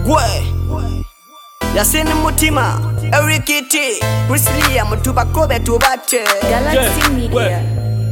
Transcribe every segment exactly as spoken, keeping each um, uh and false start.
Gwe Yasini mutima Erikiti Prislia mutuba kobe tubate Galaxy Media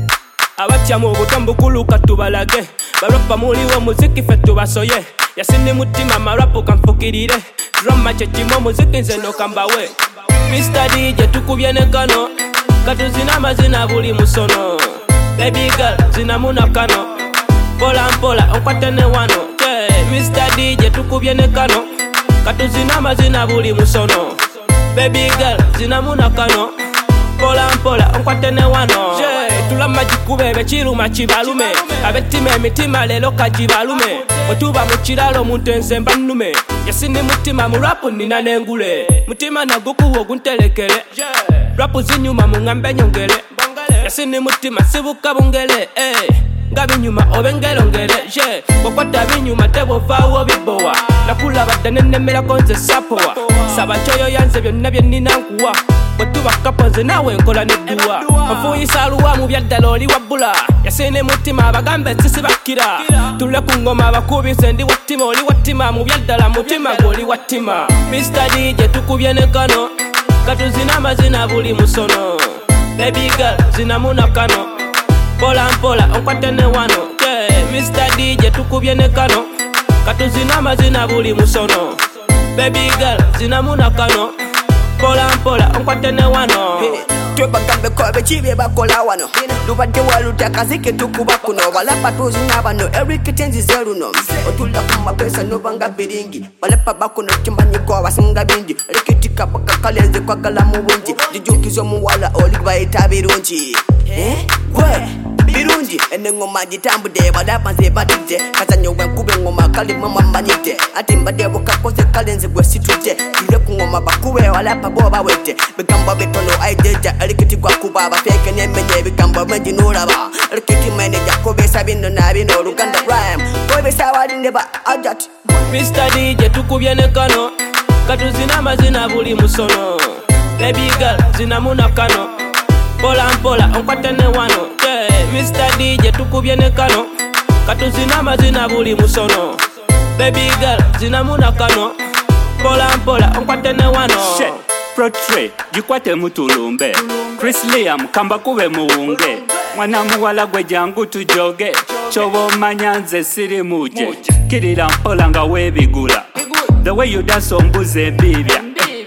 Abatya mu butambu kuluka tubalage barapa muliwo muziki fe tubasoye Yasini mutima marapu kamfukirire drama chechimo muziki nze no kambawe Mister D J tukubye ne kano katuzina amazina buli musono Baby girl zina muna kano Pola mpola onkwate ne wano yeah. Mister D J tukubye ne kano katuzina amazina buli musono Baby girl zina muna kano Pola mpola onkwate ne wano yeah. Tulama jikube bechiruma chibalume abetima emitima lelo kajibalume otuba mu kiralo muntu ensemba nnume Yasini mutima mu rapu nina nengule mutima nagukuwo guntelekele rapu zinyuma mu ngambe nyongele Yasini mutima sibuka bungele eh ngabi nyuma obengelo ngele je kokwata binyuma tebo fawo bibowa nakula badane nemera konze sapowa sabachoyo yanze byonna bye nina nkuwa Bwetuba kaponze nawe nkola nedduwa Nfuyisa aluwa mu byaddala oli wabbula Yasini mutima abagambe sisi bakira Tule ku ngoma abakubise ndi wattima oli wattima mu byaddala mutima gw'oli wattima Mister D J tukubye ne kano katuzina amazina buli musono Baby girl zina muna kano Pola mpola onkwate ne wano yeah. Mister D J tukubye ne kano katuzina amazina buli musono Baby girl zina muna kano Pola mpola onkwate ne wano Tweba gambe kobe chibe bakola wano Lubade waluta kazike tukuba kuno Walapa tuzi nabano Eric tenzi zeru no Otula kuma pesa nubanga biringi Walapa bakuno timbanyi kwa wasinga bindi Rikitika baka kalenze kwa kalamu winji Jijukizo muwala oliva itabirunji Eh? Kwe? Birunji ene ngoma jitambu de walapa nze batite Kazanyo wenkube ngoma kali mama mbanyite Atimba de wakakose kalenze gwe situte Tule ku ngoma bakuwe walapa boba wete Bigamba betono aideja Rikiti kwa kubaba feke nemenye bigamba menji nuraba Rikiti mene jakobe sabino na bino Luganda rhyme Kobe sawadi neba ajat Mister D J tukubye ne kano katuzina amazina buli musono Baby girl zina muna kano Pola mpola onkwate ne wano yeah. Mister D J tukubye ne kano katuzina amazina buli musono Baby girl zina muna kano Pola mpola onkwate ne wano Shit. Portrait jikwate mutulumbe Chris Liam kamba kube muwunge mwana muwala gwe jangu tujoge chobo manyanze siri muje kirira mpola nga webigula The way you dance ombuze bibya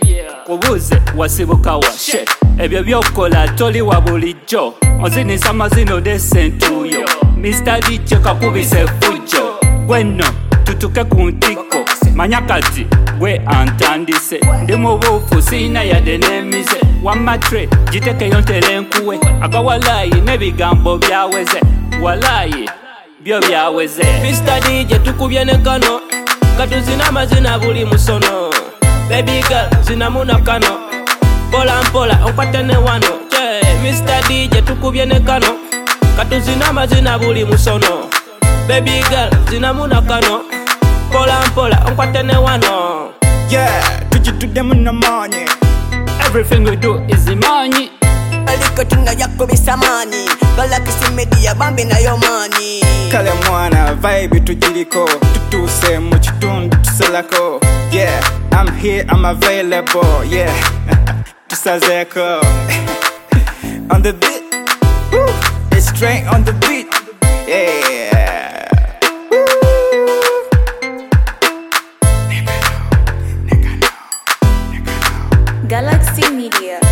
kubuze wasibuka wa shit ebyo byokola toli wa bulijjo ozinisa amazino desentuyo Mister D J kakubise fujo gweno tutuke ku ntiko manyakati gwe antandise ndi mu bufu sina yade nemize wamatre jitekeyo ntelenkuwe agawalayi n'ebigambo byaweze walayi byo byaweze Mister D J tukubye ne kano katuzina amazina buli musono Baby girl zina muna kano Pola mpola onkwate ne wano yeah. Mister D J tukubye ne kano katuzina amazina buli musono Baby girl zina muna kano Pola mpola onkwate ne wano Yeah, tujitude muna money Everything we do is money Aliko tunga yako bisamani Galaxy Media bambi na yo money Kale mwana vibe tujiliko tutuse mu kitundu tusalako Yeah, I'm here, I'm available Yeah, tusazeko On the beat Woo, it's straight on the beat Yeah Galaxy Media